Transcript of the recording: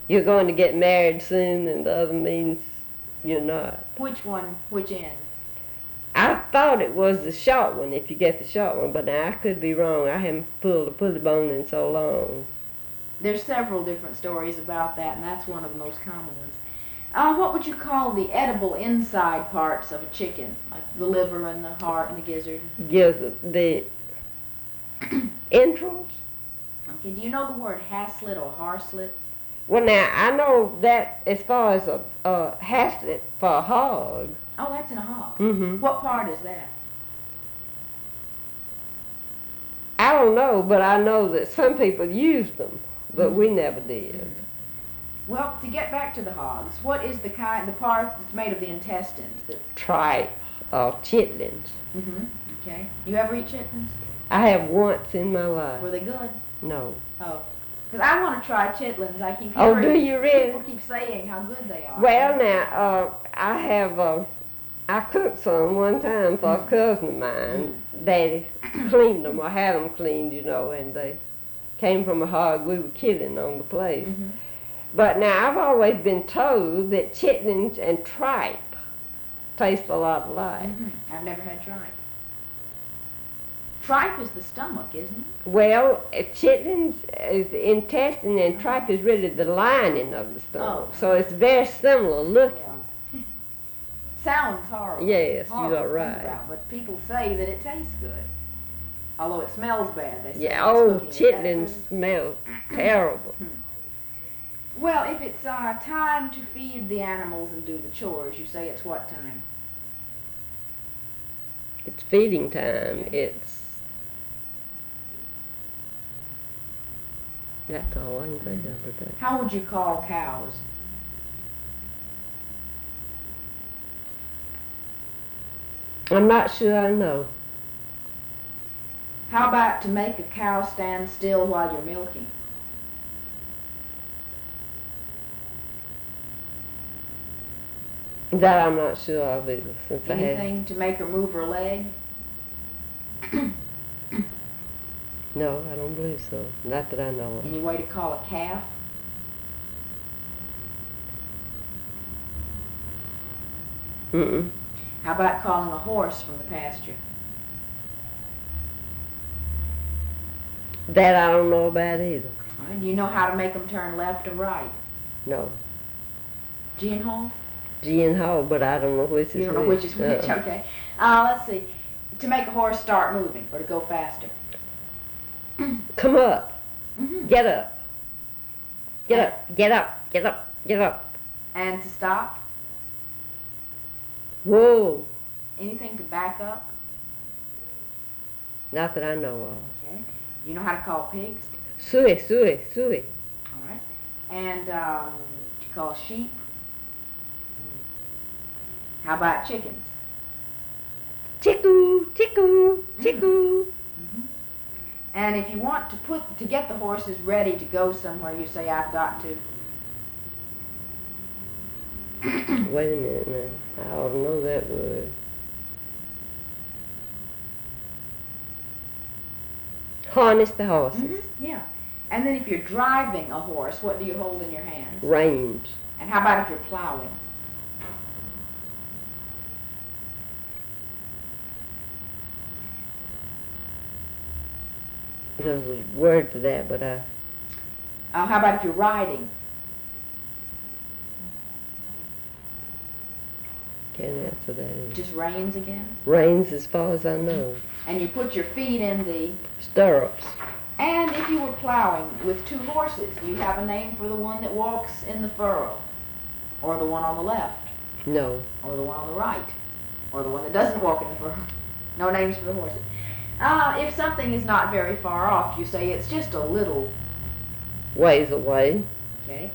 you're going to get married soon, and the other means you're not. Which one? Which end? I thought it was the short one, if you get the short one, but now I could be wrong. I haven't pulled a pulley bone in so long. There's several different stories about that, and that's one of the most common ones. What would you call the edible inside parts of a chicken? Like the liver and the heart and the gizzard? Gives the entrails. Okay, do you know the word haslet or harslet? Well, now, I know that as far as a haslet for a hog. Oh, that's in a hog. Mm-hmm. What part is that? I don't know, but I know that some people used them, but we never did. Well, to get back to the hogs, what is the part that's made of the intestines? Tripe or chitlins. Okay. You ever eat chitlins? I have once in my life. Were they good? No. Oh. Because I want to try chitlins. I keep Oh, hearing do you really? people keep saying how good they are. Well, now, I cooked some one time for a cousin of mine. Daddy cleaned them or had them cleaned, and they came from a hog we were killing on the place. But now I've always been told that chitlins and tripe taste a lot alike. I've never had tripe. Tripe is the stomach, isn't it? Well, chitlins is the intestine and tripe is really the lining of the stomach. So it's very similar looking. Yeah. Sounds horrible. Yes, horrible you are to think right. about, but people say that it tastes good. Although it smells bad, they say. Yeah, chitlins smell terrible. Well, if it's time to feed the animals and do the chores, you say it's what time? It's feeding time. That's all I can think of today. How would you call cows? I'm not sure I know. How about to make a cow stand still while you're milking? That I'm not sure of either, since Anything to make her move her leg? No, I don't believe so. Not that I know of. Any way to call a calf? Mm-mm. How about calling a horse from the pasture? That I don't know about either. All right. Do you know how to make them turn left or right? No. G and Hall? G and Hall, but I don't know which is which. You don't know which is which, okay. Let's see. To make a horse start moving or to go faster. Come up. Get up. Get up. Get up. Get up. Get up. And to stop? Whoa. Anything to back up? Not that I know of. Okay. You know how to call pigs? Suey, suey, suey. All right. And to call sheep? How about chickens? Chickoo, chickoo, chickoo. And if you want to get the horses ready to go somewhere, you say, I've got to. Wait a minute now. I ought to know that word. Harness the horses. Yeah. And then if you're driving a horse, what do you hold in your hands? Reins. And how about if you're plowing? There's a word for that, but I How about if you're riding? can't answer that. Just reins again? Reins as far as I know. And you put your feet in the... Stirrups. And if you were plowing with two horses, do you have a name for the one that walks in the furrow? Or the one on the left? No. Or the one on the right? Or the one that doesn't walk in the furrow? No names for the horses. If something is not very far off, you say it's just a little Ways away. Okay.